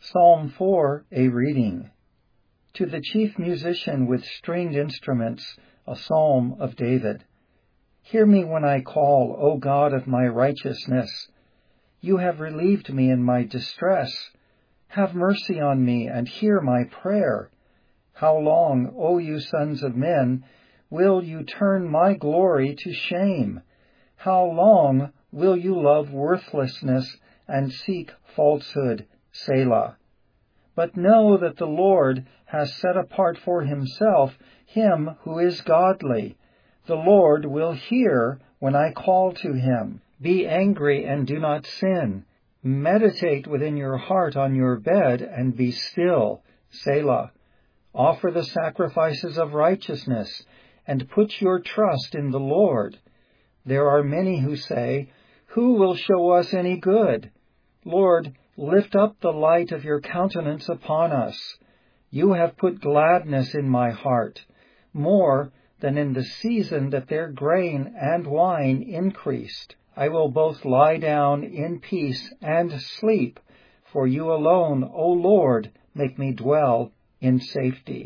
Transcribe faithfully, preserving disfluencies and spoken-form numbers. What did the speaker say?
Psalm four, a reading. To the chief musician with stringed instruments, a psalm of David. Hear me when I call, O God of my righteousness. You have relieved me in my distress. Have mercy on me and hear my prayer. How long, O you sons of men, will you turn my glory to shame? How long will you love worthlessness and seek falsehood? Selah. But know that the Lord has set apart for himself him who is godly. The Lord will hear when I call to him. Be angry and do not sin. Meditate within your heart on your bed and be still. Selah. Offer the sacrifices of righteousness and put your trust in the Lord. There are many who say, Who will show us any good? Lord, lift up the light of your countenance upon us. You have put gladness in my heart, more than in the season that their grain and wine increased. I will both lie down in peace and sleep, for you alone, O Lord, make me dwell in safety.